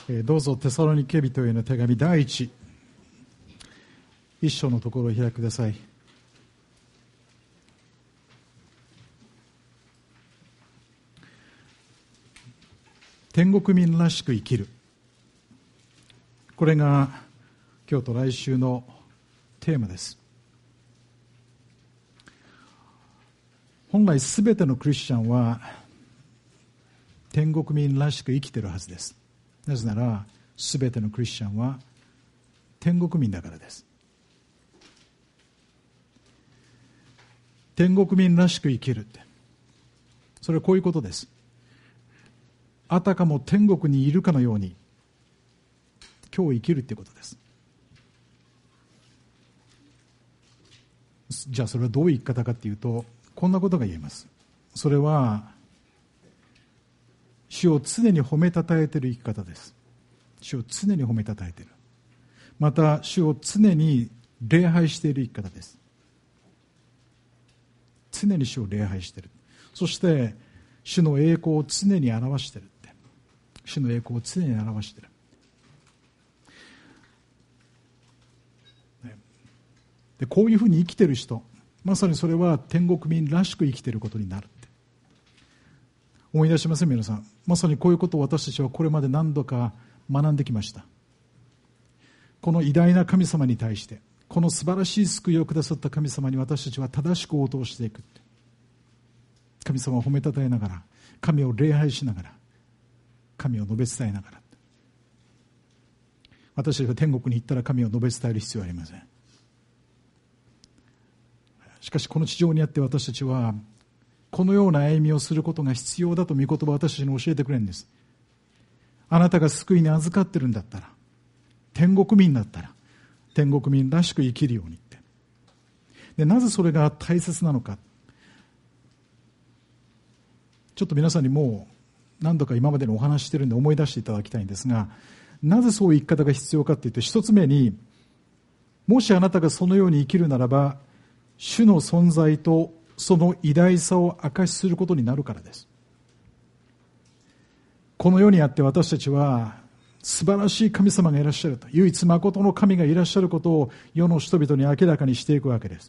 どうぞテサロニケ人への手紙第一章のところを開きください。天国民らしく生きる、これが今日と来週のテーマです。本来すべてのクリスチャンは天国民らしく生きているはずです。なぜならすべてのクリスチャンは天国民だからです。天国民らしく生きるって、それはこういうことです。あたかも天国にいるかのように今日生きるということです。じゃあそれはどういう生き方かというと、こんなことが言えます。それは主を常に褒めたたえている生き方です。主を常に褒めたたえている。また主を常に礼拝している生き方です。常に主を礼拝している。そして主の栄光を常に表しているって。主の栄光を常に表している。でこういうふうに生きている人、まさにそれは天国民らしく生きていることになるって。思い出しません皆さん。まさにこういうことを私たちはこれまで何度か学んできました。この偉大な神様に対して、この素晴らしい救いをくださった神様に私たちは正しく応答していくって。神様を褒めたたえながら、神を礼拝しながら、神を述べ伝えながら。私たちが天国に行ったら神を述べ伝える必要はありません。しかしこの地上にあって私たちはこのような歩みをすることが必要だと御言葉は私たちに教えてくれるんです。あなたが救いに預かってるんだったら、天国民だったら天国民らしく生きるようにって。でなぜそれが大切なのか、ちょっと皆さんにもう何度か今までにお話ししてるんで思い出していただきたいんですが、なぜそういう生き方が必要かというと、一つ目に、もしあなたがそのように生きるならば主の存在とその偉大さを証しすることになるからです。この世にあって私たちは素晴らしい神様がいらっしゃると、唯一誠の神がいらっしゃることを世の人々に明らかにしていくわけです。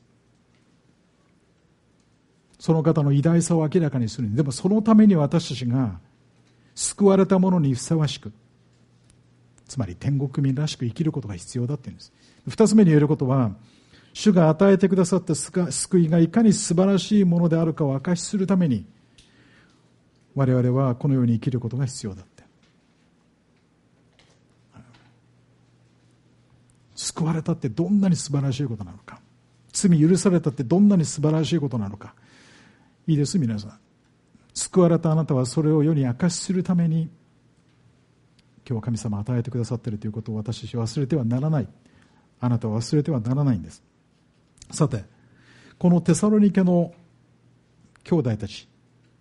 その方の偉大さを明らかにする。でもそのために私たちが救われた者にふさわしく、つまり天国民らしく生きることが必要だっていうんです。二つ目に言えることは、主が与えてくださった救いがいかに素晴らしいものであるかを証しするために、我々はこのように生きることが必要だって。救われたってどんなに素晴らしいことなのか、罪許されたってどんなに素晴らしいことなのか。いいです皆さん。救われたあなたはそれを世に証しするために今日神様与えてくださっているということを私たちは忘れてはならない。あなたは忘れてはならないんです。さて、このテサロニケの兄弟たち、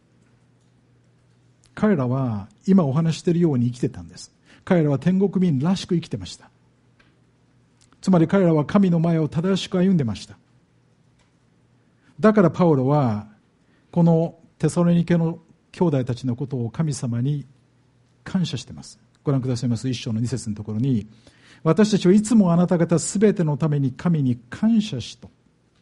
彼らは今お話しているように生きてたんです。彼らは天国民らしく生きてました。つまり彼らは神の前を正しく歩んでました。だからパウロはこのテサロニケの兄弟たちのことを神様に感謝しています。ご覧くださいます。1章の2節のところに、私たちはいつもあなた方すべてのために神に感謝しと。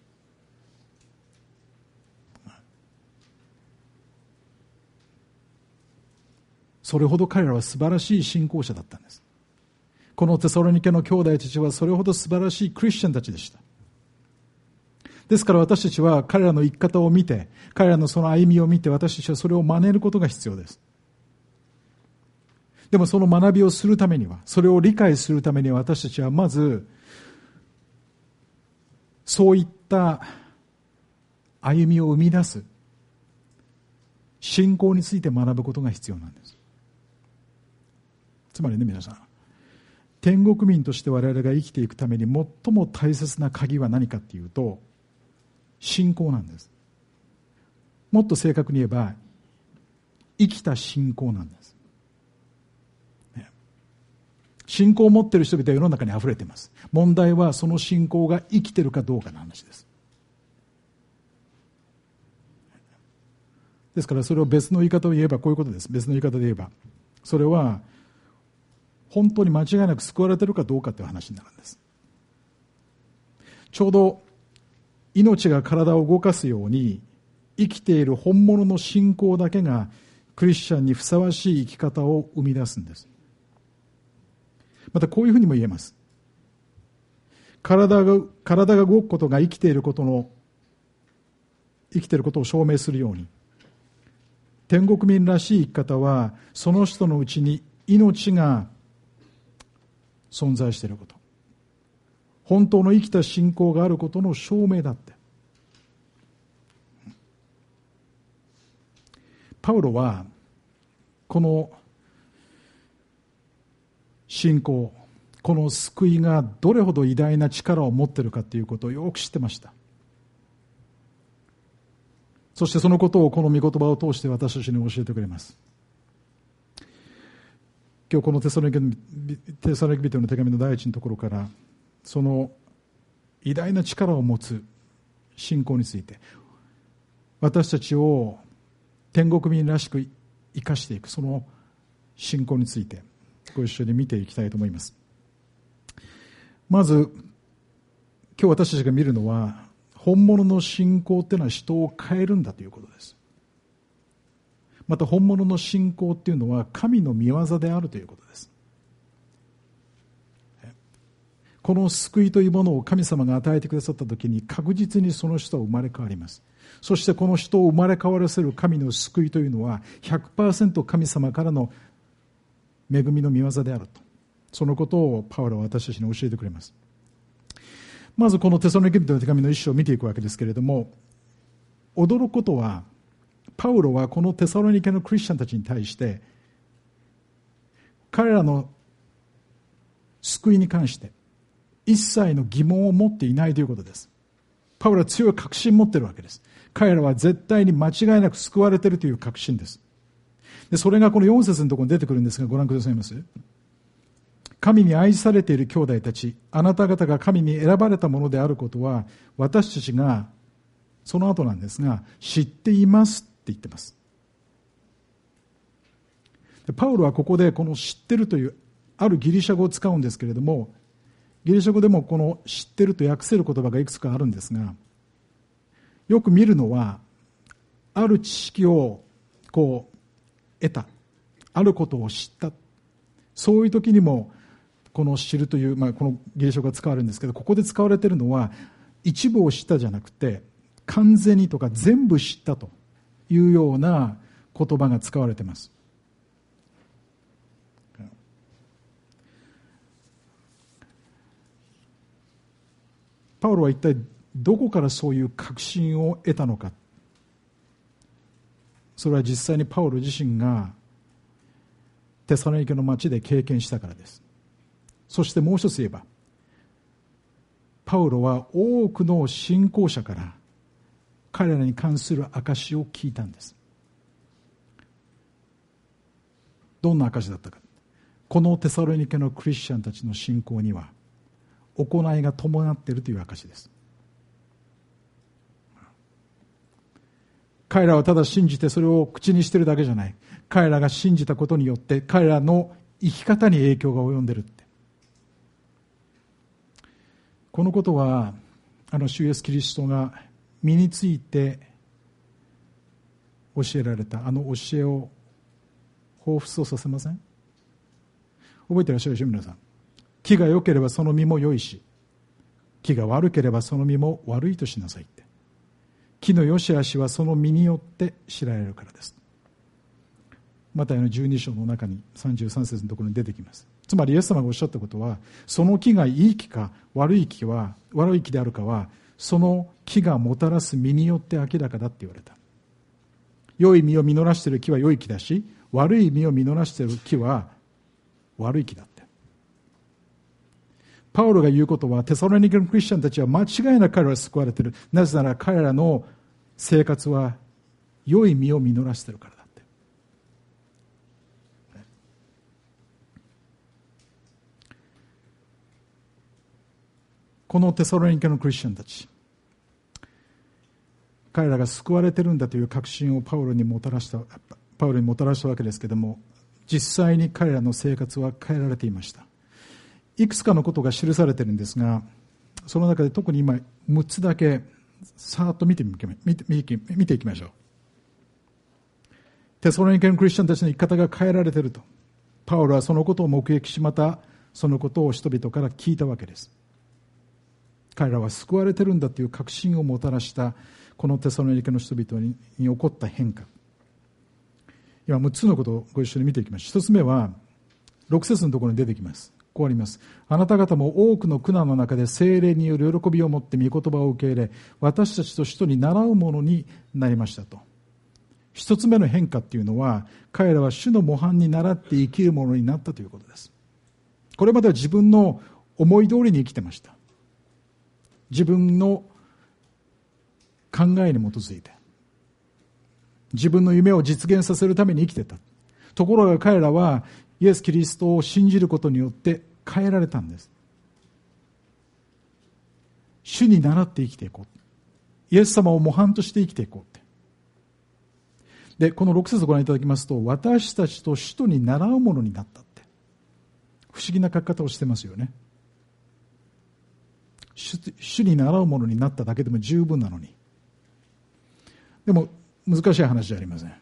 それほど彼らは素晴らしい信仰者だったんです。このテサロニケの兄弟たちはそれほど素晴らしいクリスチャンたちでした。ですから私たちは彼らの生き方を見て、彼らのその歩みを見て、私たちはそれを真似ることが必要です。でもその学びをするためには、それを理解するためには、私たちはまずそういった歩みを生み出す信仰について学ぶことが必要なんです。つまりね皆さん、天国民として我々が生きていくために最も大切な鍵は何かっていうと、信仰なんです。もっと正確に言えば生きた信仰なんです。信仰を持っている人々は世の中にあふれています。問題はその信仰が生きているかどうかの話です。ですからそれを別の言い方を言えばこういうことです。別の言い方で言えば、それは本当に間違いなく救われているかどうかという話になるんです。ちょうど命が体を動かすように、生きている本物の信仰だけがクリスチャンにふさわしい生き方を生み出すんです。またこういうふうにも言えます。体が動くことが生きていることを証明するように、天国民らしい生き方はその人のうちに命が存在していること、本当の生きた信仰があることの証明だって。パウロはこの信仰、この救いがどれほど偉大な力を持っているかということをよく知ってました。そしてそのことをこの御言葉を通して私たちに教えてくれます。今日このテサロニケ人の手紙の第一のところから、その偉大な力を持つ信仰について、私たちを天国民らしく生かしていくその信仰についてご一緒に見ていきたいと思います。まず今日私たちが見るのは、本物の信仰っていうのは人を変えるんだということです。また本物の信仰っていうのは神の御業であるということです。この救いというものを神様が与えてくださったときに、確実にその人は生まれ変わります。そしてこの人を生まれ変わらせる神の救いというのは 100% 神様からの恵みの御業であると、そのことをパウロは私たちに教えてくれます。まずこのテサロニケ人の手紙の一章を見ていくわけですけれども、驚くことは、パウロはこのテサロニケのクリスチャンたちに対して彼らの救いに関して一切の疑問を持っていないということです。パウロは強い確信を持っているわけです。彼らは絶対に間違いなく救われているという確信です。でそれがこの4節のところに出てくるんですが、ご覧くださいます。神に愛されている兄弟たち、あなた方が神に選ばれたものであることは私たちが、その後なんですが、知っていますって言ってます。でパウロはここでこの知ってるというあるギリシャ語を使うんですけれども、ギリシャ語でもこの知ってると訳せる言葉がいくつかあるんですが、よく見るのはある知識を得た、あることを知った、そういう時にもこの知るという、このギリシャ語が使われるんですけど、ここで使われているのは一部を知ったじゃなくて完全にとか全部知ったというような言葉が使われています。パウロは一体どこからそういう確信を得たのか。それは実際にパウロ自身がテサロニケの町で経験したからです。そしてもう一つ言えば、パウロは多くの信仰者から彼らに関する証を聞いたんです。どんな証だったか。このテサロニケのクリスチャンたちの信仰には行いが伴っているという証です。彼らはただ信じてそれを口にしているだけじゃない。彼らが信じたことによって彼らの生き方に影響が及んでいるって。このことは主イエスキリストが身について教えられた教えを彷彿とさせません？覚えていらっしゃるでしょ皆さん。木が良ければその実も良いし、木が悪ければその実も悪いとしなさいって。木の良し悪しはその実によって知られるからです。マタイの12章の中に33節のところに出てきます。つまりイエス様がおっしゃったことは、その木がいい木か悪い木であるかはその木がもたらす実によって明らかだって言われた。良い実を実らしている木は良い木だし、悪い実を実らしている木は悪い木だって。パウロが言うことは、テサロニケのクリスチャンたちは間違いなく彼らは救われている。なぜなら彼らの生活は良い実を実らしているからだって。このテサロニケのクリスチャンたち、彼らが救われているんだという確信をパウロにもたらしたわけですけれども、 実際に彼らの生活は変えられていました。いくつかのことが記されているんですが、その中で特に今6つだけさーっと見ていきましょう。テサロニケのクリスチャンたちの生き方が変えられていると、パウロはそのことを目撃し、またそのことを人々から聞いたわけです。彼らは救われているんだという確信をもたらしたこのテサロニケの人々に起こった変化、今6つのことをご一緒に見ていきましょう。1つ目は6節のところに出てきます。こうあります。あなた方も多くの苦難の中で聖霊による喜びを持って御言葉を受け入れ、私たちと使徒に習うものになりましたと。一つ目の変化っていうのは、彼らは主の模範に倣って生きるものになったということです。これまでは自分の思い通りに生きてました。自分の考えに基づいて、自分の夢を実現させるために生きてた。ところが彼らはイエス・キリストを信じることによって変えられたんです。主に倣って生きていこう。イエス様を模範として生きていこうって。で、この6節をご覧いただきますと、私たちと使徒に習うものになったって。不思議な書き方をしてますよね。主に習うものになっただけでも十分なのに。でも難しい話じゃありません。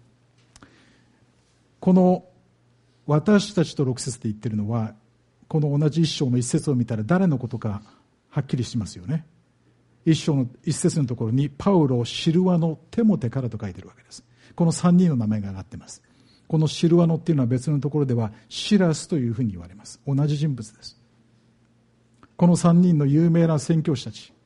この私たちと6節で言っているのは、この同じ一章の一節を見たら誰のことかはっきりしますよね。一章の一節のところにパウロ、シルワノ、テモテからと書いているわけです。この3人の名前が挙がっています。このシルワノっていうのは別のところではシラスというふうに言われます。同じ人物です。この3人の有名な宣教師たち、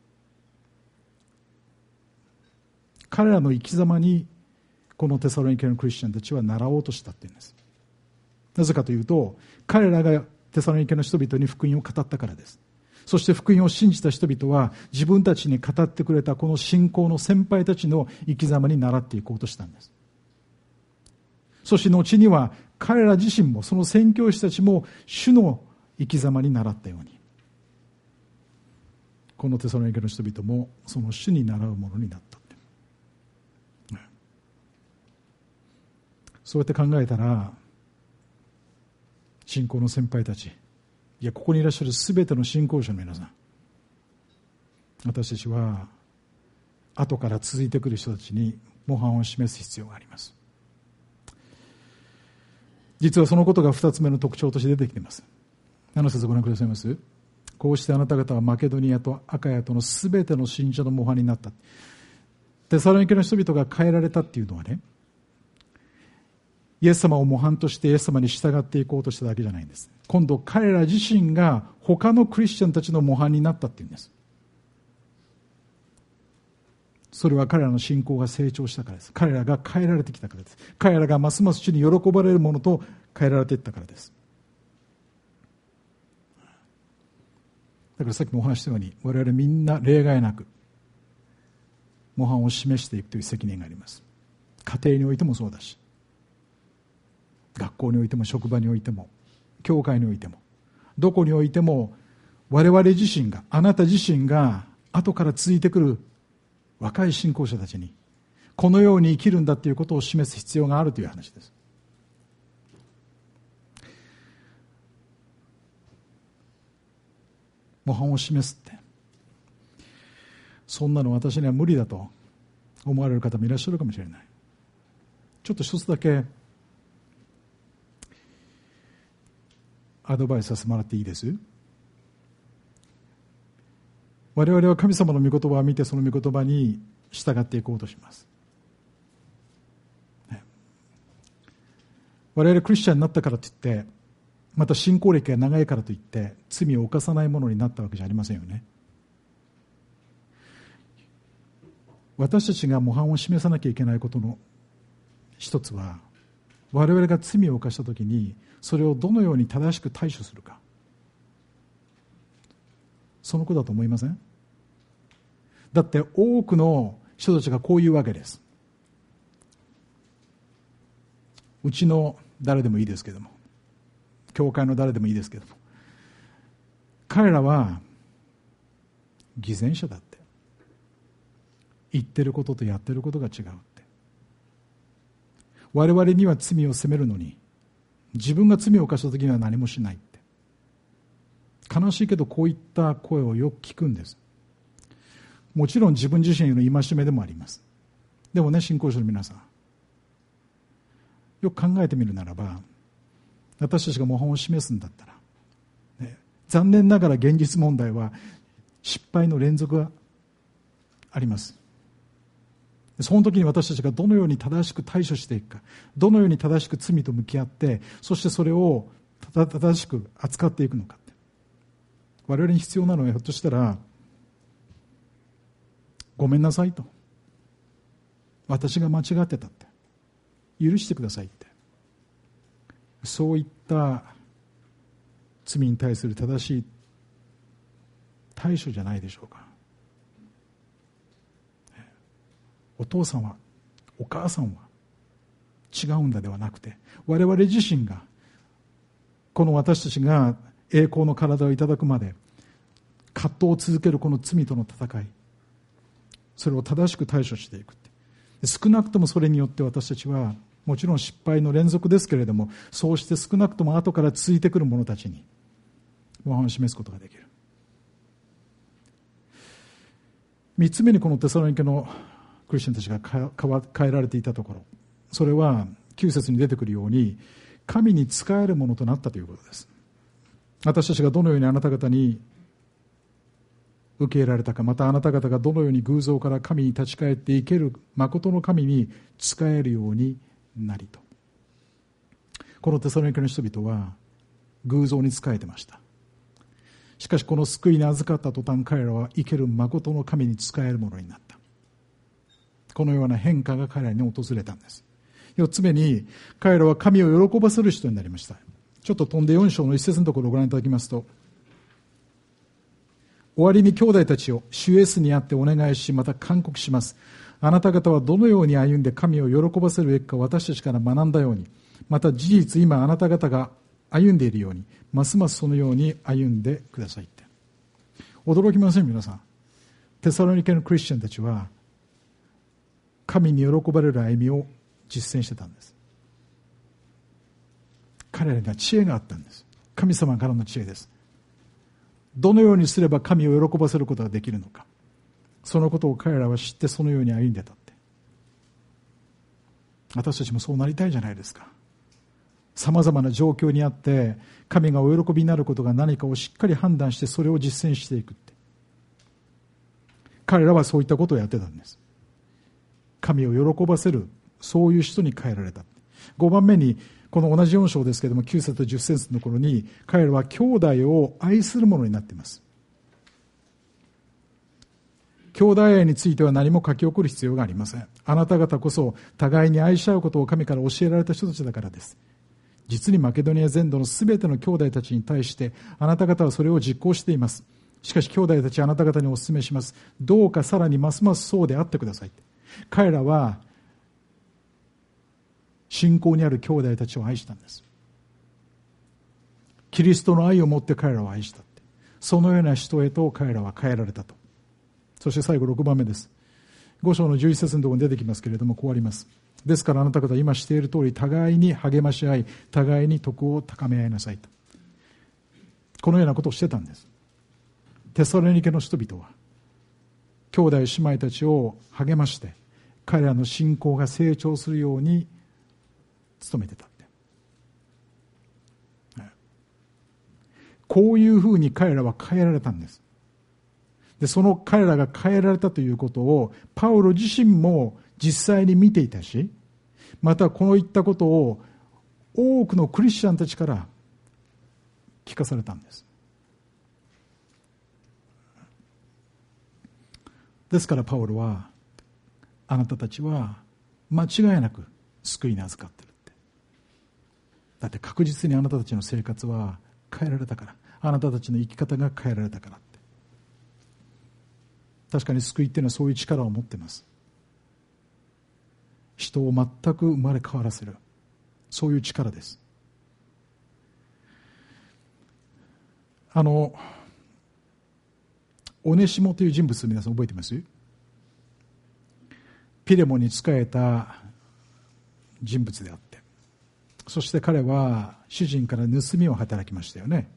彼らの生き様にこのテサロニケのクリスチャンたちは習おうとしたっていうんです。なぜかというと、彼らがテサロニケの人々に福音を語ったからです。そして福音を信じた人々は自分たちに語ってくれたこの信仰の先輩たちの生き様に倣っていこうとしたんです。そして後には彼ら自身も、その宣教師たちも主の生き様に倣ったように、このテサロニケの人々もその主に習うものになった。そうやって考えたら、信仰の先輩たち、いやここにいらっしゃるすべての信仰者の皆さん、私たちは後から続いてくる人たちに模範を示す必要があります。実はそのことが2つ目の特徴として出てきています。7節ご覧くださいます。こうしてあなた方はマケドニアとアカヤとのすべての信者の模範になった。テサロニケの人々が変えられたっていうのはね、イエス様を模範としてイエス様に従っていこうとしただけじゃないんです。今度彼ら自身が他のクリスチャンたちの模範になったっていうんです。それは彼らの信仰が成長したからです。彼らが変えられてきたからです。彼らがますます主に喜ばれるものと変えられていったからです。だからさっきもお話したように、我々みんな例外なく模範を示していくという責任があります。家庭においてもそうだし、学校においても、職場においても、教会においても、どこにおいても、我々自身が、あなた自身が後から続いてくる若い信仰者たちにこのように生きるんだということを示す必要があるという話です。模範を示すって、そんなの私には無理だと思われる方もいらっしゃるかもしれない。ちょっと一つだけアドバイスさせてもらっていいです？我々は神様の御言葉を見て、その御言葉に従っていこうとします。我々クリスチャンになったからといって、また信仰歴が長いからといって罪を犯さないものになったわけじゃありませんよね。私たちが模範を示さなきゃいけないことの一つは、我々が罪を犯したときにそれをどのように正しく対処するか、そのことだと思いません？だって多くの人たちがこういうわけです。うちの誰でもいいですけども、教会の誰でもいいですけども、彼らは偽善者だって、言ってることとやってることが違うって、我々には罪を責めるのに自分が罪を犯した時には何もしないって。悲しいけどこういった声をよく聞くんです。もちろん自分自身への戒めでもあります。でもね、信仰者の皆さん、よく考えてみるならば、私たちが模範を示すんだったら、ね、残念ながら現実問題は失敗の連続があります。その時に私たちがどのように正しく対処していくか、どのように正しく罪と向き合って、そしてそれを正しく扱っていくのかって。我々に必要なのはひょっとしたら、ごめんなさいと、私が間違ってたって、許してくださいって、そういった罪に対する正しい対処じゃないでしょうか。お父さんはお母さんは違うんだではなくて、我々自身がこの私たちが栄光の体をいただくまで葛藤を続けるこの罪との戦い、それを正しく対処していく。少なくともそれによって私たちはもちろん失敗の連続ですけれども、そうして少なくとも後から続いてくる者たちに模範を示すことができる。3つ目にこのテサロニケのクリスチャンたちが変えられていたところ、それは9節に出てくるように神に仕えるものとなったということです。私たちがどのようにあなた方に受け入れられたか、またあなた方がどのように偶像から神に立ち返って生ける誠の神に仕えるようになりと。このテサロニケの人々は偶像に仕えてました。しかしこの救いに預かった途端、彼らは生ける誠の神に仕えるものになった。このような変化が彼らに訪れたんです。4つ目に、彼らは神を喜ばせる人になりました。ちょっと飛んで4章の一節のところをご覧いただきますと、終わりに兄弟たちを主イエスにあってお願いし、また勧告します。あなた方はどのように歩んで神を喜ばせるべきか私たちから学んだように、また事実今あなた方が歩んでいるように、ますますそのように歩んでくださいって。驚きません皆さん。テサロニケのクリスチャンたちは神に喜ばれる歩みを実践してたんです。彼らには知恵があったんです。神様からの知恵です。どのようにすれば神を喜ばせることができるのか、そのことを彼らは知ってそのように歩んでたって。私たちもそうなりたいじゃないですか。さまざまな状況にあって神がお喜びになることが何かをしっかり判断してそれを実践していくって。彼らはそういったことをやってたんです。神を喜ばせる、そういう人に変えられた。5番目にこの同じ4章ですけれども9節と10節の頃に、彼らは兄弟を愛するものになっています。兄弟愛については何も書き起こる必要がありません。あなた方こそ互いに愛し合うことを神から教えられた人たちだからです。実にマケドニア全土のすべての兄弟たちに対してあなた方はそれを実行しています。しかし兄弟たちはあなた方にお勧めします。どうかさらにますますそうであってください。彼らは信仰にある兄弟たちを愛したんです。キリストの愛を持って彼らを愛したって。そのような人へと彼らは変えられたと。そして最後6番目です。5章の11節のところに出てきますけれども、こうあります。ですからあなた方は今している通り互いに励まし合い、互いに徳を高め合いなさいと。このようなことをしてたんです。テサロニケの人々は兄弟姉妹たちを励まして彼らの信仰が成長するように努めてたって。こういうふうに彼らは変えられたんです。で、その彼らが変えられたということをパウロ自身も実際に見ていたし、またこういったことを多くのクリスチャンたちから聞かされたんです。ですからパウロは、あなたたちは間違いなく救いに預かってるって。だって確実にあなたたちの生活は変えられたから、あなたたちの生き方が変えられたからって。確かに救いっていうのはそういう力を持っています。人を全く生まれ変わらせる、そういう力です。オネシモという人物、皆さん覚えてます？ピレモに仕えた人物であって、 そして彼は主人から盗みを働きましたよね。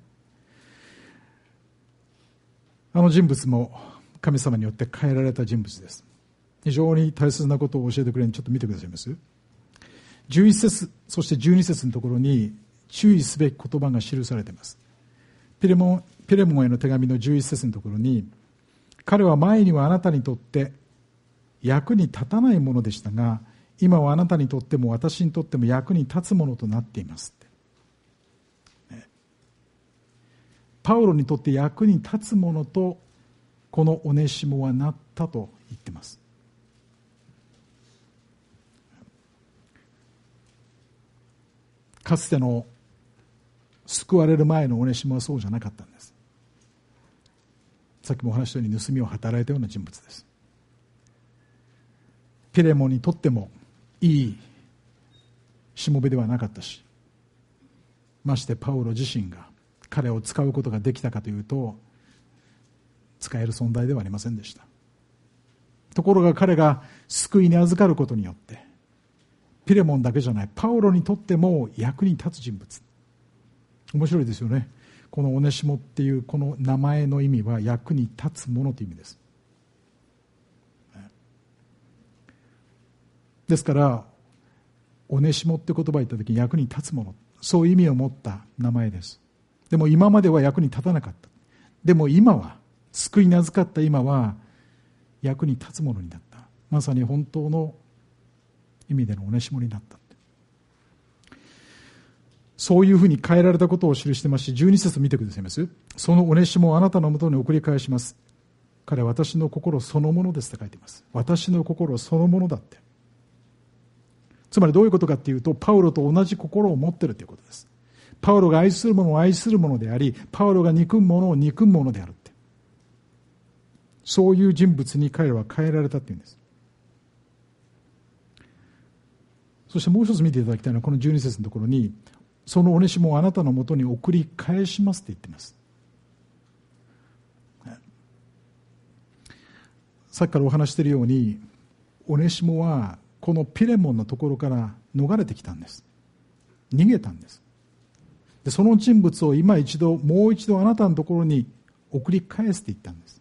あの人物も神様によって変えられた人物です。非常に大切なことを教えてくれるので、ちょっと見てくださいます。11節そして12節のところに注意すべき言葉が記されています。ピレモンへの手紙の11節のところに、彼は前にはあなたにとって役に立たないものでしたが、今はあなたにとっても私にとっても役に立つものとなっていますって。パウロにとって役に立つものとこのオネシモはなったと言っています。かつての救われる前のオネシモはそうじゃなかったんです。さっきもお話したように盗みを働いたような人物です。ピレモンにとってもいいしもべではなかったし、ましてパウロ自身が彼を使うことができたかというと、使える存在ではありませんでした。ところが彼が救いに預かることによって、ピレモンだけじゃないパウロにとっても役に立つ人物。面白いですよね。このオネシモっていうこの名前の意味は役に立つものという意味です。ですからオネシモって言葉を言った時に役に立つもの、そういう意味を持った名前です。でも今までは役に立たなかった。でも今は、救いに預かった今は役に立つものになった。まさに本当の意味でのオネシモになった。そういうふうに変えられたことを記してますし、12節見てくださいます。そのオネシモをあなたのもとに送り返します。彼は私の心そのものですと書いています。私の心そのものだって。つまりどういうことかっていうと、パウロと同じ心を持っているということです。パウロが愛するものを愛するものであり、パウロが憎むものを憎むものであるって。そういう人物に彼らは変えられたっていうんです。そしてもう一つ見ていただきたいのはこの12節のところに、そのオネシモをあなたのもとに送り返しますって言っています。さっきからお話しているように、オネシモはこのピレモンのところから逃れてきたんです。逃げたんです。でその人物を今一度、もう一度あなたのところに送り返すって言ったんです。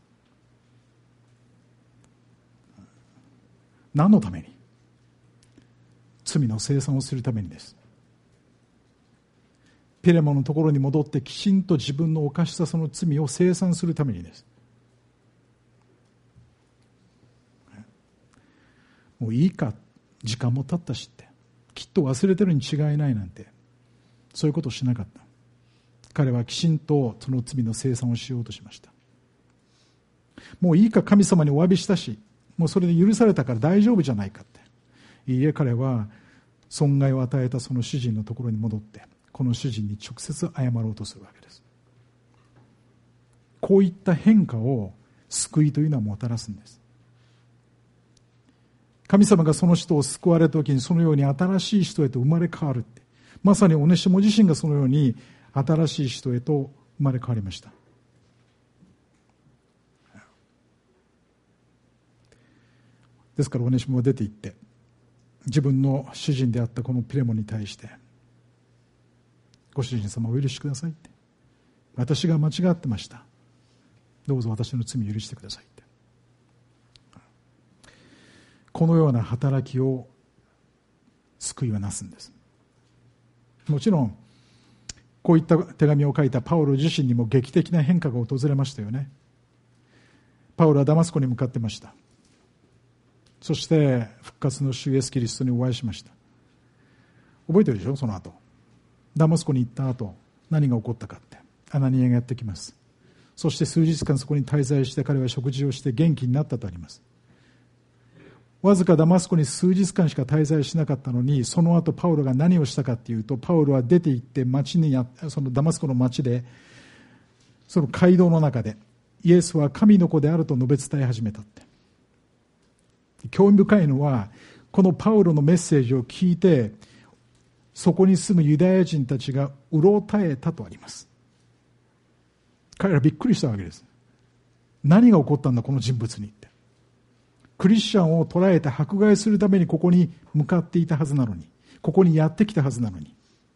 何のために？罪の清算をするためにです。ピレモンのところに戻ってきちんと自分の犯したその罪を清算するためにです。もういいか、時間も経ったしって、きっと忘れてるに違いないなんて、そういうことをしなかった。彼はきちんとその罪の清算をしようとしました。もういいか、神様にお詫びしたし、もうそれで許されたから大丈夫じゃないかって。いいえ、彼は損害を与えたその主人のところに戻って、この主人に直接謝ろうとするわけです。こういった変化を救いというのはもたらすんです。神様がその人を救われた時にそのように新しい人へと生まれ変わるって、まさにオネシモ自身がそのように新しい人へと生まれ変わりました。ですからオネシモは出て行って自分の主人であったこのピレモンに対して、ご主人様お許しくださいって、私が間違ってました、どうぞ私の罪を許してくださいって、このような働きを救いはなすんです。もちろんこういった手紙を書いたパウロ自身にも劇的な変化が訪れましたよね。パウロはダマスコに向かってました。そして復活の主イエスキリストにお会いしました。覚えてるでしょ。その後ダマスコに行った後何が起こったかって、アナニアがやってきます。そして数日間そこに滞在して、彼は食事をして元気になったとあります。わずかダマスコに数日間しか滞在しなかったのに、その後パウロが何をしたかっていうと、パウロは出て行ってそのダマスコの町で、その街道の中でイエスは神の子であると述べ伝え始めたって。興味深いのは、このパウロのメッセージを聞いてそこに住むユダヤ人たちがうろたえたとあります。彼らびっくりしたわけです。何が起こったんだこの人物にって。クリスチャンを捕らえて迫害するためにここに向かっていたはずなのに、ここにやってきたはずなのに、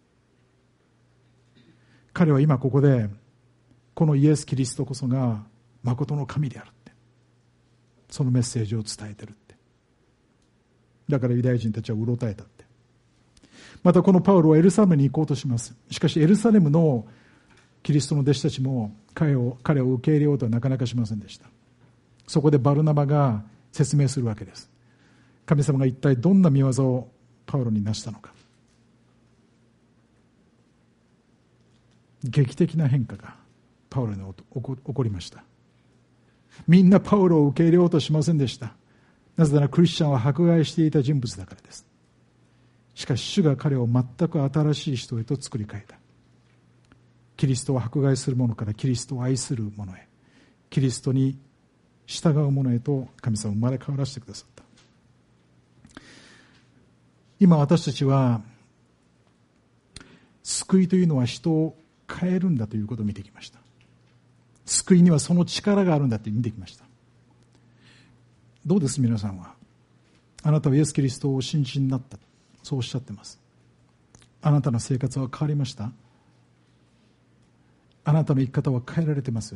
彼は今ここでこのイエス・キリストこそが誠の神であるって、そのメッセージを伝えてるって。だからユダヤ人たちはうろたえたって。またこのパウロはエルサレムに行こうとします。しかしエルサレムのキリストの弟子たちも彼を受け入れようとはなかなかしませんでした。そこでバルナバが説明するわけです。神様が一体どんな見業をパウロになしたのか。劇的な変化がパウロに起こりました。みんなパウロを受け入れようとしませんでした。なぜならクリスチャンは迫害していた人物だからです。しかし主が彼を全く新しい人へと作り変えた。キリストを迫害する者からキリストを愛する者へ、キリストに従う者へと神様を生まれ変わらせてくださった。今私たちは救いというのは人を変えるんだということを見てきました。救いにはその力があるんだって見てきました。どうです皆さんは。あなたはイエス・キリストをお信じになった、そうおっしゃってます。あなたの生活は変わりました？あなたの生き方は変えられてます？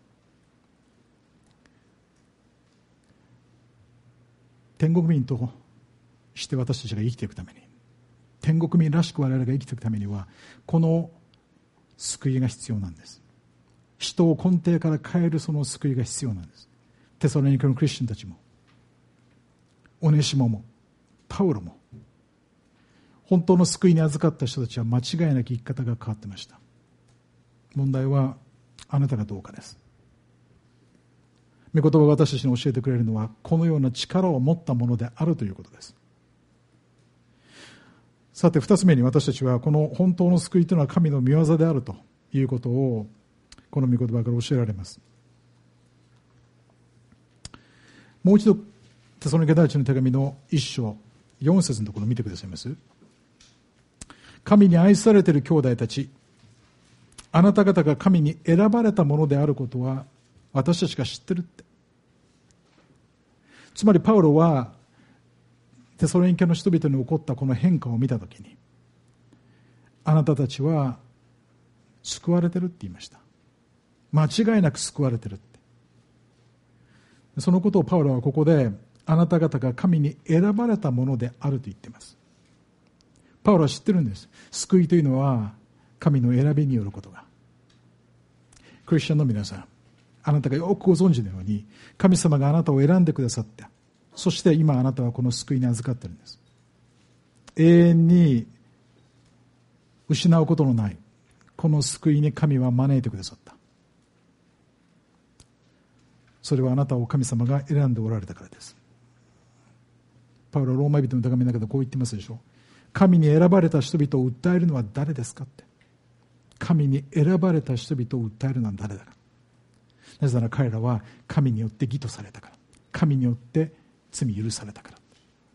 天国民として私たちが生きていくために、天国民らしく我々が生きていくためには、この救いが必要なんです。人を根底から変えるその救いが必要なんです。テサロニケのクリスチャンたちも、オネシモも、パウロも、本当の救いに預かった人たちは間違いなき生き方が変わってました。問題はあなたがどうかです。御言葉が私たちに教えてくれるのは、このような力を持ったものであるということです。さて二つ目に、私たちはこの本当の救いというのは神の御業であるということをこの御言葉から教えられます。もう一度テサロニケ第一の手紙の1章4節のところを見てくださいます。神に愛されている兄弟たち、あなた方が神に選ばれたものであることは私たちが知ってるって。つまりパウロはテサロニケの人々に起こったこの変化を見たときに、あなたたちは救われてるって言いました。間違いなく救われてるって。そのことをパウロはここで、あなた方が神に選ばれたものであると言っています。パウロは知ってるんです。救いというのは神の選びによることが。クリスチャンの皆さん、あなたがよくご存知のように、神様があなたを選んでくださった。そして今あなたはこの救いに預かっているんです。永遠に失うことのないこの救いに神は招いてくださった。それはあなたを神様が選んでおられたからです。パウロはローマ人の手紙の中でこう言ってますでしょ。神に選ばれた人々を訴えるのは誰ですかって。神に選ばれた人々を訴えるのは誰だか。なぜなら彼らは神によって義とされたから、神によって罪許されたから。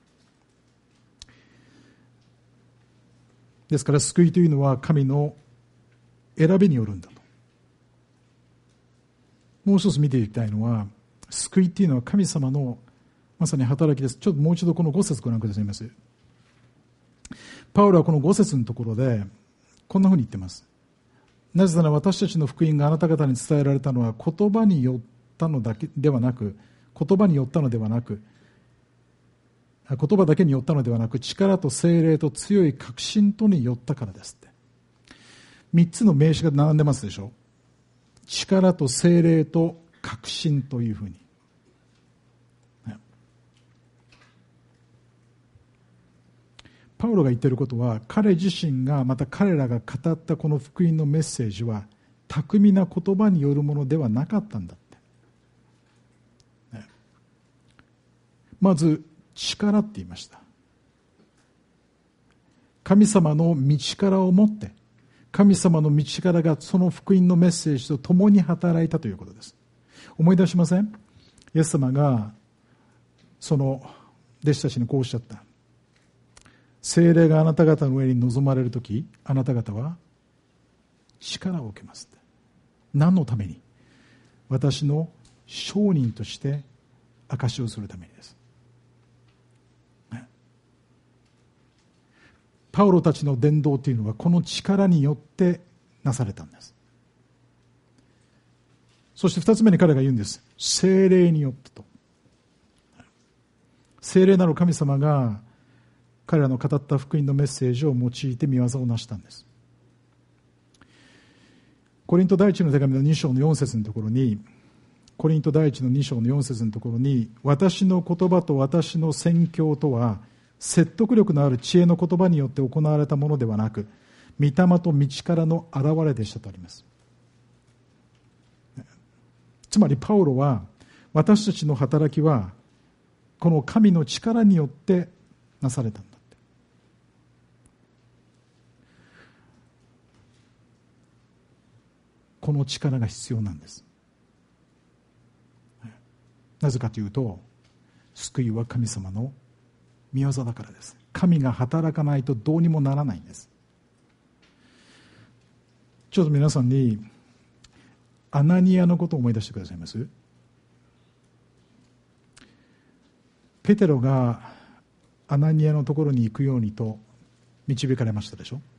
ですから救いというのは神の選びによるんだと。もう一つ見ていきたいのは、救いというのは神様のまさに働きです。ちょっともう一度この5節ご覧くださいませ。パウロはこの5節のところでこんなふうに言ってます。なぜなら私たちの福音があなた方に伝えられたのは言葉によったのだけではなく、言葉によったのではなく、言葉だけによったのではなく、力と精霊と強い確信とによったからですって。3つの名詞が並んでますでしょ。力と精霊と確信というふうに。パウロが言っていることは、彼自身がまた彼らが語ったこの福音のメッセージは巧みな言葉によるものではなかったんだって、ね、まず力って言いました。神様の道からを持って、神様の道からがその福音のメッセージと共に働いたということです。思い出しません？イエス様がその弟子たちにこうおっしゃった。聖霊があなた方の上に臨まれるとき、あなた方は力を受けます。何のために？私の証人として証しをするためにです。パウロたちの伝道というのはこの力によってなされたんです。そして2つ目に彼が言うんです。聖霊によってと。聖霊なる神様が彼らの語った福音のメッセージを用いて御業を成したんです。コリント第一の手紙の2章の4節のところに、コリント第一の2章の4節のところに、私の言葉と私の宣教とは説得力のある知恵の言葉によって行われたものではなく、御霊と道からの現れでしたとあります。つまりパウロは、私たちの働きはこの神の力によってなされたんだって。この力が必要なんです。なぜかというと、救いは神様の御業だからです。神が働かないとどうにもならないんです。ちょっと皆さんにアナニアのことを思い出してくださいます？ペテロがアナニアのところに行くようにと導かれましたでしょ。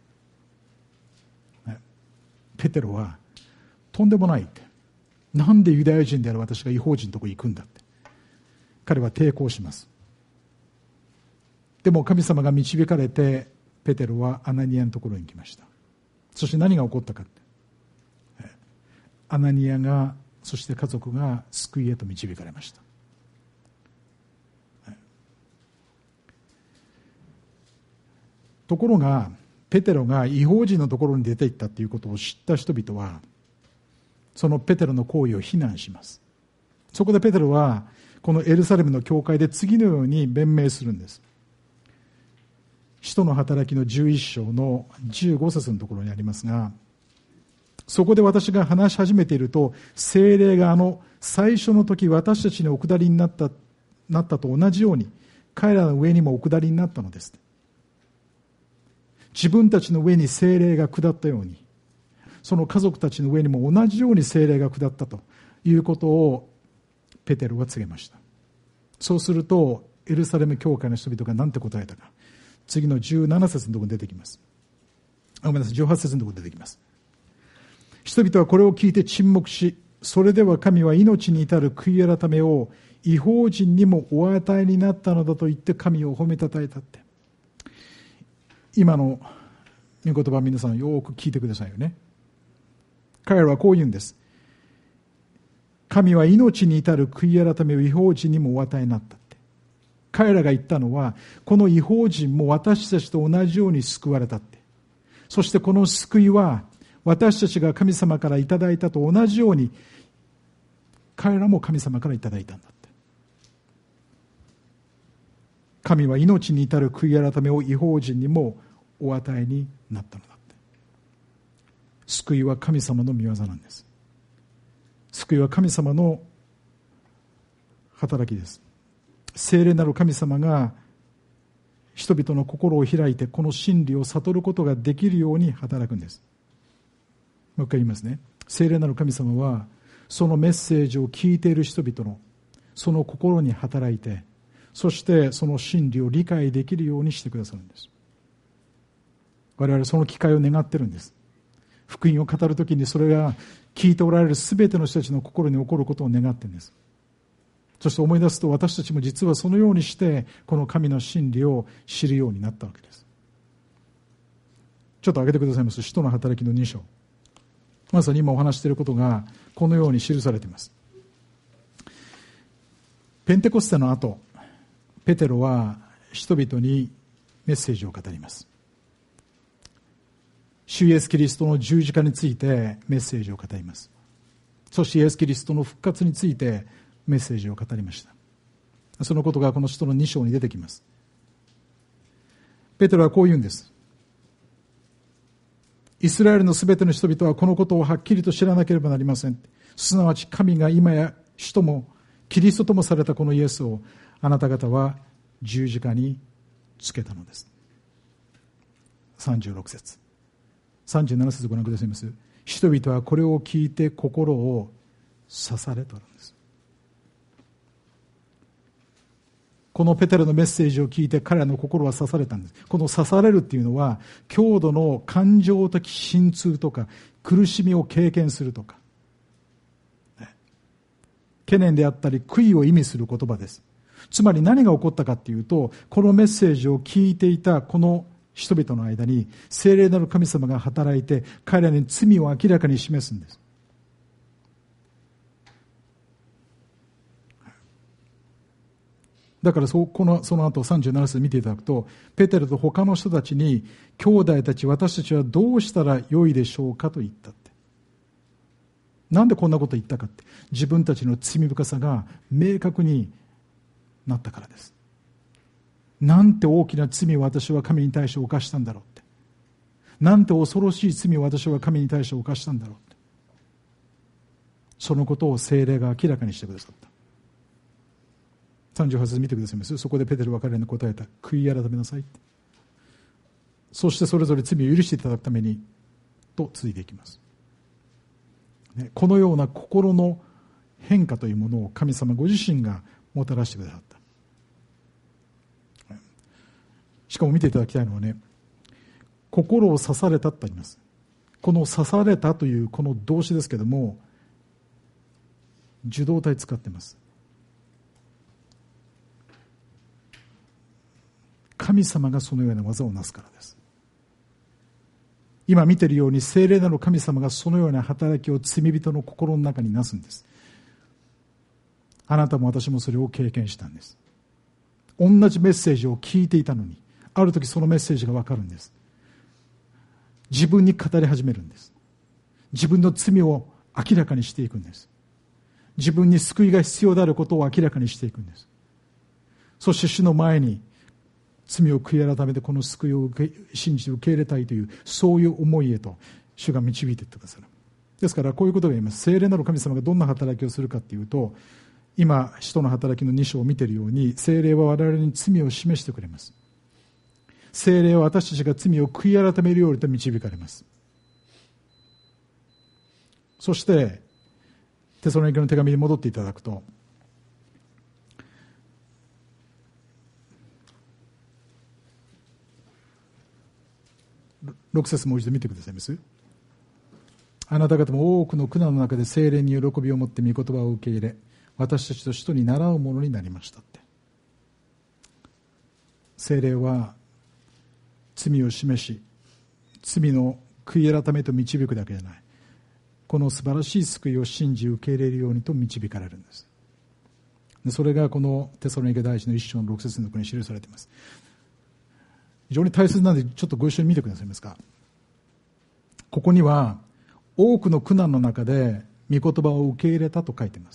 ペテロはとんでもないって、なんでユダヤ人である私が異邦人のところに行くんだって、彼は抵抗します。でも神様が導かれてペテロはアナニアのところに行きました。そして何が起こったかって、アナニアが、そして家族が救いへと導かれました。ところがペテロが異邦人のところに出て行ったということを知った人々は、そのペテロの行為を非難します。そこでペテロはこのエルサレムの教会で次のように弁明するんです。使徒の働きの11章の15節のところにありますが、そこで私が話し始めていると、聖霊が最初の時私たちにお下りになったと同じように彼らの上にもお下りになったのです。自分たちの上に聖霊が下ったように、その家族たちの上にも同じように聖霊が下ったということをペテロは告げました。そうするとエルサレム教会の人々が何て答えたか、次の17節のところに出てきます。ごめんなさい、18節のところに出てきます。人々はこれを聞いて沈黙し、それでは神は命に至る悔い改めを異邦人にもお与えになったのだと言って神を褒めたたえたって。今の御言葉、皆さんよく聞いてくださいよね。彼らはこう言うんです。神は命に至る悔い改めを異邦人にもお与えになったって。彼らが言ったのは、この異邦人も私たちと同じように救われたって。そしてこの救いは私たちが神様からいただいたと同じように彼らも神様からいただいたんだって。神は命に至る悔い改めを異邦人にもお与えになったのだって。救いは神様の御業なんです。救いは神様の働きです。聖霊なる神様が人々の心を開いてこの真理を悟ることができるように働くんです。もう一回言いますね。聖霊なる神様はそのメッセージを聞いている人々のその心に働いて、そしてその真理を理解できるようにしてくださるんです。我々その機会を願ってるんです。福音を語るときにそれが聞いておられるすべての人たちの心に起こることを願っているんです。そして思い出すと、私たちも実はそのようにしてこの神の真理を知るようになったわけです。ちょっと挙げてくださいます。使徒の働きの2章。まさに今お話していることがこのように記されています。ペンテコステの後、ペテロは人々にメッセージを語ります。主イエスキリストの十字架についてメッセージを語ります。そしてイエスキリストの復活についてメッセージを語りました。そのことがこの使徒の2章に出てきます。ペテロはこう言うんです。イスラエルのすべての人々はこのことをはっきりと知らなければなりません。すなわち神が今や主ともキリストともされたこのイエスをあなた方は十字架につけたのです。36節37節ご覧くださいます。人々はこれを聞いて心を刺されとあるんです。このペテロのメッセージを聞いて彼らの心は刺されたんです。この刺されるっていうのは強度の感情的心痛とか苦しみを経験するとか、懸念であったり悔いを意味する言葉です。つまり何が起こったかというと、このメッセージを聞いていたこの人々の間に聖霊なる神様が働いて、彼らに罪を明らかに示すんです。だからその後37節見ていただくと、ペテロと他の人たちに、兄弟たち、私たちはどうしたらよいでしょうかと言ったって。なんでこんなこと言ったかって、自分たちの罪深さが明確になったからです。なんて大きな罪を私は神に対して犯したんだろうって。なんて恐ろしい罪を私は神に対して犯したんだろうって。そのことを聖霊が明らかにしてくださった。38節見てくださいます。そこでペテロは彼らに答えた。悔い改めなさいって。そしてそれぞれ罪を許していただくためにと続いていきます。このような心の変化というものを神様ご自身がもたらしてくださった。しかも見ていただきたいのはね、心を刺されたとあります。この刺されたというこの動詞ですけども、受動体使っています。神様がそのような技をなすからです。今見ているように聖霊なる神様がそのような働きを罪人の心の中になすんです。あなたも私もそれを経験したんです。同じメッセージを聞いていたのに、ある時そのメッセージが分かるんです。自分に語り始めるんです。自分の罪を明らかにしていくんです。自分に救いが必要であることを明らかにしていくんです。そして主の前に罪を悔い改めてこの救いを信じて受け入れたいという、そういう思いへと主が導いていってくださる。ですからこういうことが言います。聖霊なる神様がどんな働きをするかというと、今使徒の働きの2章を見ているように、聖霊は我々に罪を示してくれます。聖霊は私たちが罪を悔い改めるようにと導かれます。そしてテサロニケの手紙に戻っていただくと、6節もう一度見てくださいます。あなた方も多くの苦難の中で聖霊に喜びを持って御言葉を受け入れ、私たちと使徒に倣うものになりましたって。聖霊は罪を示し、罪の悔い改めと導くだけじゃない、この素晴らしい救いを信じ受け入れるようにと導かれるんです。でそれがこのテサロニケ第一の1章の6節のところに記されています。非常に大切なのでちょっとご一緒に見てくださいますか。ここには多くの苦難の中で御言葉を受け入れたと書いています。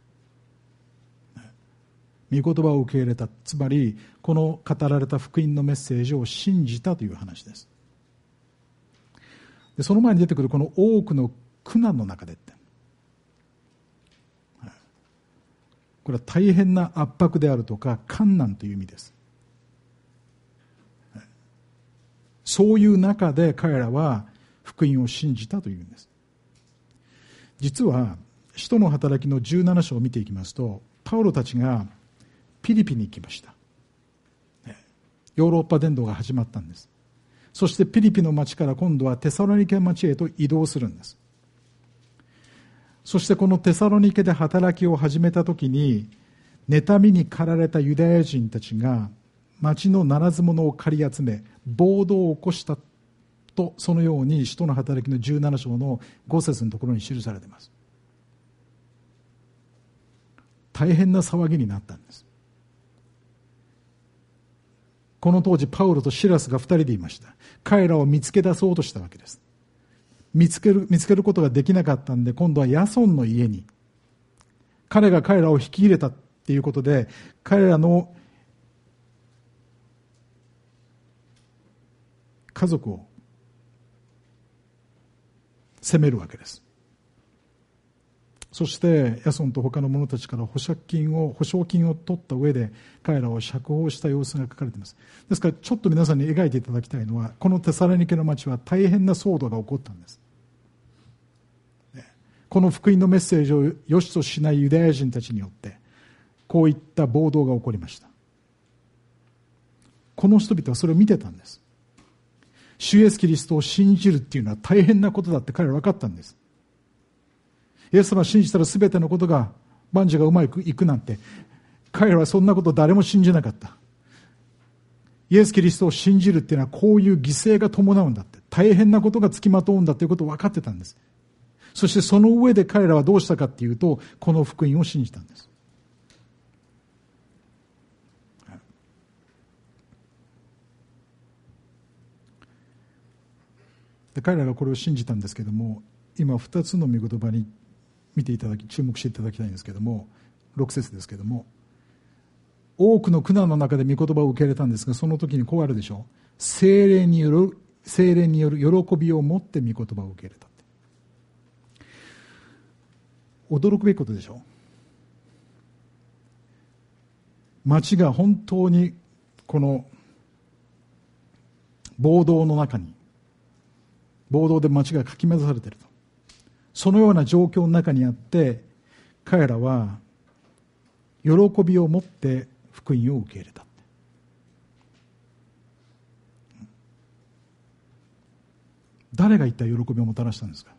御言葉を受け入れた、つまりこの語られた福音のメッセージを信じたという話です。でその前に出てくるこの多くの苦難の中でって、これは大変な圧迫であるとか困難という意味です。そういう中で彼らは福音を信じたというんです。実は使徒の働きの17章を見ていきますと、パウロたちがピリピに行きました。ヨーロッパ伝道が始まったんです。そしてピリピの町から今度はテサロニケ町へと移動するんです。そしてこのテサロニケで働きを始めた時に、妬みに駆られたユダヤ人たちが町のならず者を借り集め暴動を起こしたと、そのように使徒の働きの17章の5節のところに記されています。大変な騒ぎになったんです。この当時パウロとシラスが2人でいました。彼らを見つけ出そうとしたわけです。見つけることができなかったんで、今度はヤソンの家に彼らを引き入れたっていうことで、彼らの家族を責めるわけです。そしてヤソンと他の者たちから保証金を取った上で彼らを釈放した様子が書かれています。ですからちょっと皆さんに描いていただきたいのは、このテサロニケの町は大変な騒動が起こったんです。この福音のメッセージを良しとしないユダヤ人たちによってこういった暴動が起こりました。この人々はそれを見てたんです。 主イエスキリストを信じるっていうのは大変なことだって彼らは分かったんです。イエス様を信じたら全てのことが万事がうまくいくなんて、彼らはそんなこと誰も信じなかった。イエスキリストを信じるっていうのはこういう犠牲が伴うんだって、大変なことがつきまとうんだということを分かってたんです。そしてその上で彼らはどうしたかっていうと、この福音を信じたんです。で彼らがこれを信じたんですけども、今2つの御言葉に見ていただき、注目していただきたいんですけども、6節ですけども、多くの苦難の中で御言葉を受け入れたんですが、その時にこうあるでしょう。聖霊による喜びを持って御言葉を受け入れたって。驚くべきことでしょう。町が本当にこの暴動の中に、暴動で町がかき乱されていると、そのような状況の中にあって、彼らは喜びを持って福音を受け入れた。誰が一体喜びをもたらしたんですか。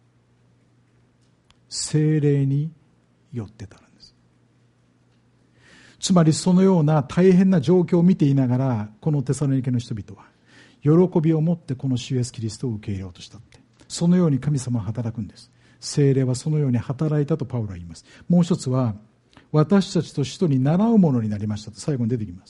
聖霊によってたるんです。つまりそのような大変な状況を見ていながら、このテサロニケの人々は喜びを持ってこの主イエスキリストを受け入れようとしたって、そのように神様は働くんです。聖霊はそのように働いたとパウロは言います。もう一つは、私たちと使徒に習うものになりましたと最後に出てきます。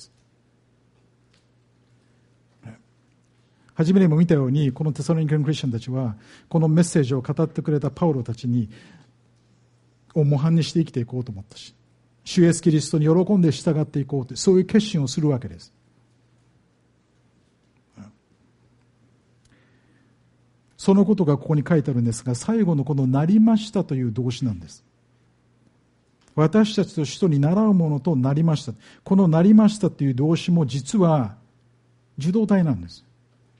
初めにも見たように、このテサロニケのクリスチャンたちはこのメッセージを語ってくれたパウロたちを模範にして生きていこうと思ったし、主イエスキリストに喜んで従っていこうと、そういう決心をするわけです。そのことがここに書いてあるんですが、最後のこのなりましたという動詞なんです。私たちと使徒に習うものとなりました。このなりましたという動詞も実は受動体なんです。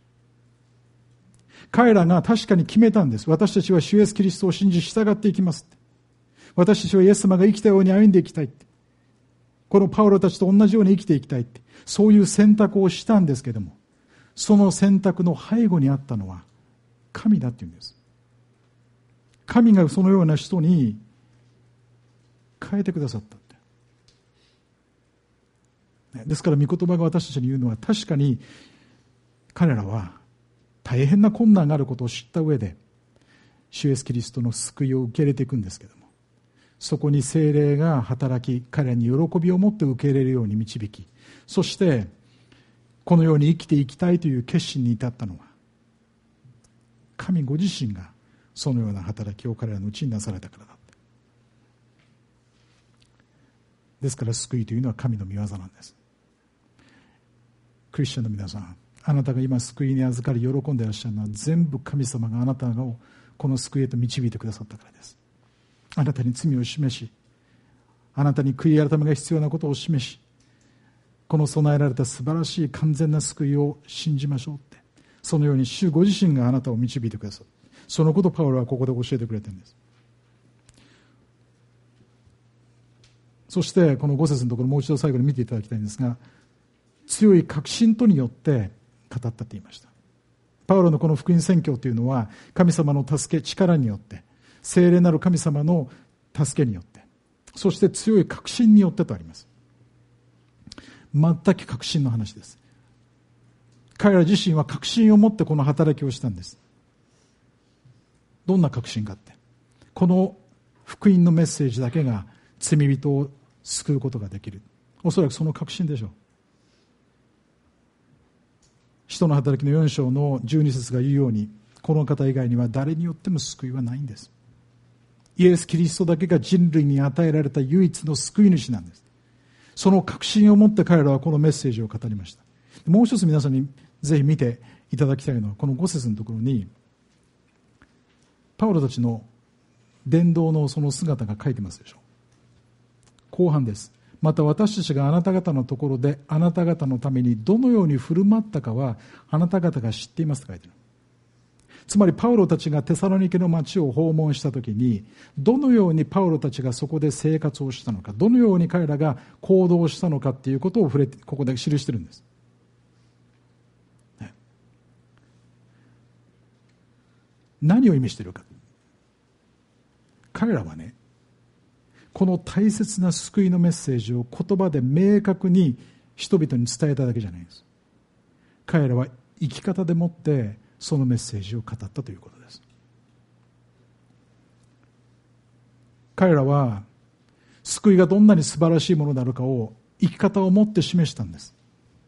彼らが確かに決めたんです。私たちは主イエスキリストを信じ従っていきますって。私たちはイエス様が生きたように歩んでいきたいって。このパウロたちと同じように生きていきたいって。そういう選択をしたんですけども、その選択の背後にあったのは神だっていうんです。神がそのような人に変えてくださったって。ですから御言葉が私たちに言うのは、確かに彼らは大変な困難があることを知った上で主イエスキリストの救いを受け入れていくんですけども、そこに聖霊が働き、彼らに喜びを持って受け入れるように導き、そしてこのように生きていきたいという決心に至ったのは、神ご自身がそのような働きを彼らのうちになされたからだ。ですから救いというのは神の御業なんです。クリスチャンの皆さん、あなたが今救いに預かり喜んでいらっしゃるのは、全部神様があなたをこの救いへと導いてくださったからです。あなたに罪を示し、あなたに悔い改めが必要なことを示し、この備えられた素晴らしい完全な救いを信じましょうって、そのように主ご自身があなたを導いてくださる。そのことをパウロはここで教えてくれてるんです。そしてこの5節のところ、もう一度最後に見ていただきたいんですが、強い確信とによって語ったと言いました。パウロのこの福音宣教というのは、神様の助け、力によって、聖霊なる神様の助けによって、そして強い確信によってとあります。全く確信の話です。彼ら自身は確信を持ってこの働きをしたんです。どんな確信かって、この福音のメッセージだけが罪人を救うことができる。おそらくその確信でしょう。使徒の働きの4章の12節が言うように、この方以外には誰によっても救いはないんです。イエス・キリストだけが人類に与えられた唯一の救い主なんです。その確信を持って彼らはこのメッセージを語りました。もう一つ皆さんにぜひ見ていただきたいのは、この5節のところにパウロたちの伝道のその姿が書いてますでしょう。後半です。また私たちがあなた方のところであなた方のためにどのように振る舞ったかはあなた方が知っていますと書いてある。つまりパウロたちがテサロニケの町を訪問したときに、どのようにパウロたちがそこで生活をしたのか、どのように彼らが行動したのかっていうことをここで記してるんです。 何を意味しているか。彼らはね、この大切な救いのメッセージを言葉で明確に人々に伝えただけじゃないんです。彼らは生き方でもってそのメッセージを語ったということです。彼らは救いがどんなに素晴らしいものであるかを生き方をもって示したんです。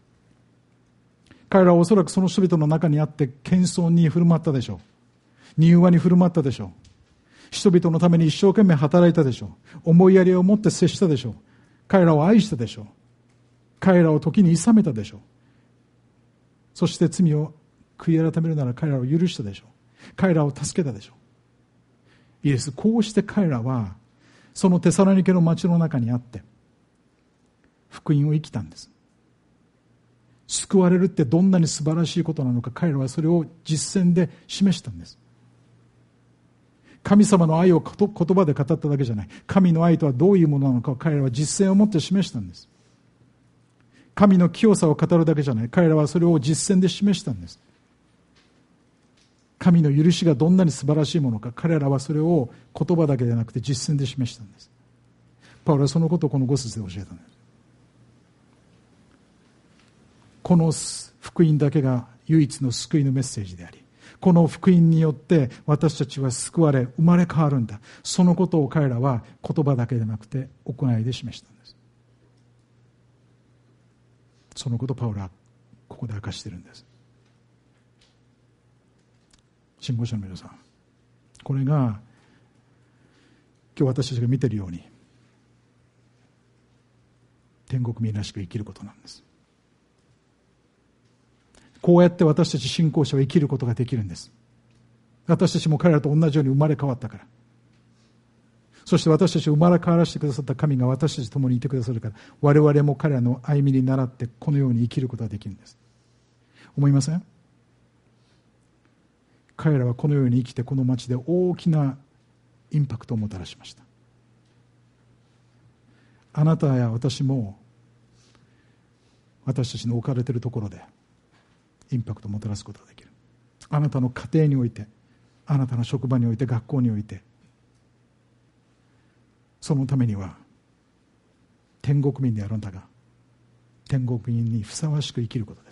彼らはおそらくその人々の中にあって謙遜に振る舞ったでしょう。柔和に振る舞ったでしょう。人々のために一生懸命働いたでしょう。思いやりを持って接したでしょう。彼らを愛したでしょう。彼らを時に諌めたでしょう。そして罪を悔い改めるなら彼らを許したでしょう。彼らを助けたでしょう。いいです。こうして彼らはそのテサロニケの町の中にあって福音を生きたんです。救われるってどんなに素晴らしいことなのか、彼らはそれを実践で示したんです。神様の愛を言葉で語っただけじゃない。神の愛とはどういうものなのかを彼らは実践をもって示したんです。神の清さを語るだけじゃない。彼らはそれを実践で示したんです。神の許しがどんなに素晴らしいものか、彼らはそれを言葉だけでなくて実践で示したんです。パウロはそのことをこの5節で教えたんです。この福音だけが唯一の救いのメッセージであり、この福音によって私たちは救われ生まれ変わるんだ。そのことを彼らは言葉だけでなくて行いで示したんです。そのことをパウロはここで明かしているんです。信仰者の皆さん、これが今日私たちが見ているように天国民らしく生きることなんです。こうやって私たち信仰者は生きることができるんです。私たちも彼らと同じように生まれ変わったから。そして私たちを生まれ変わらせてくださった神が私たちと共にいてくださるから、我々も彼らの歩みに倣ってこのように生きることができるんです。思いません？彼らはこのように生きてこの町で大きなインパクトをもたらしました。あなたや私も私たちの置かれているところでインパクトをもたらすことができる。あなたの家庭において、あなたの職場において、学校において、そのためには天国民であるんだが天国民にふさわしく生きることです。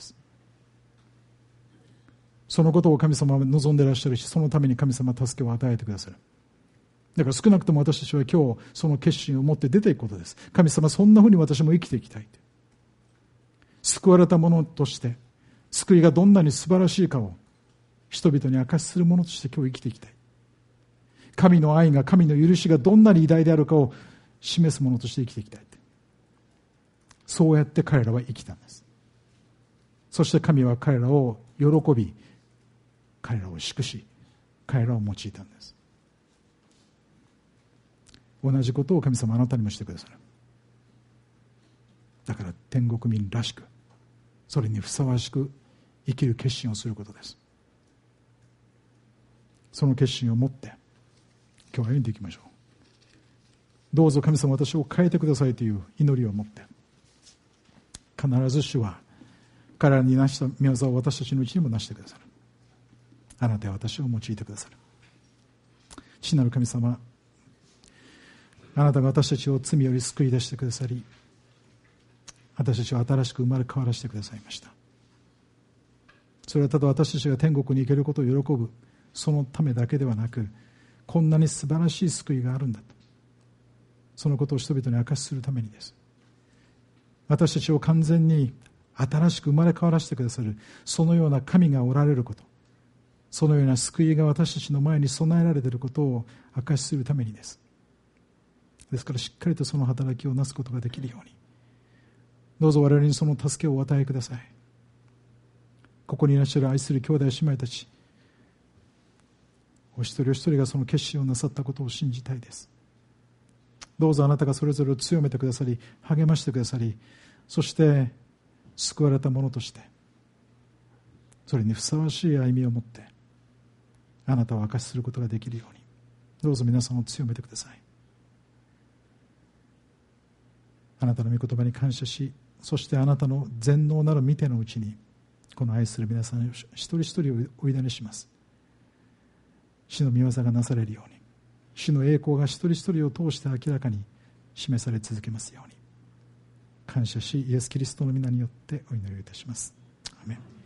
そのことを神様は望んでいらっしゃるし、そのために神様は助けを与えてくださる。だから少なくとも私たちは今日その決心を持って出ていくことです。神様、そんなふうに私も生きていきたい。救われた者として救いがどんなに素晴らしいかを人々に証しする者として今日生きていきたい。神の愛が、神の許しがどんなに偉大であるかを示す者として生きていきたい。そうやって彼らは生きたんです。そして神は彼らを喜び、彼らを祝し、彼らを用いたんです。同じことを神様あなたにもしてくださる。だから天国民らしく、それにふさわしく生きる決心をすることです。その決心を持って今日は歩んでいきましょう。どうぞ神様、私を変えてくださいという祈りを持って、必ず主は彼らに成した御業を私たちのうちにも成してくださる。あなたは私を用いてくださる。父なる神様、あなたが私たちを罪より救い出してくださり、私たちを新しく生まれ変わらせてくださいました。それはただ私たちが天国に行けることを喜ぶそのためだけではなく、こんなに素晴らしい救いがあるんだと、そのことを人々に明かしするためにです。私たちを完全に新しく生まれ変わらせてくださる、そのような神がおられること、そのような救いが私たちの前に備えられていることを明かしするためにです。ですからしっかりとその働きをなすことができるように、どうぞ我々にその助けをお与えください。ここにいらっしゃる愛する兄弟姉妹たち、お一人お一人がその決心をなさったことを信じたいです。どうぞあなたがそれぞれを強めてくださり、励ましてくださり、そして救われた者としてそれにふさわしい歩みを持ってあなたを明かしすることができるように、どうぞ皆さんを強めてください。あなたの御言葉に感謝し、そしてあなたの全能なる御手のうちにこの愛する皆さん一人一人をお委ねします。 主の御業がなされるように、主の栄光が一人一人を通して明らかに示され続けますように、感謝しイエス・キリストの皆によってお祈りをいたします。アーメン。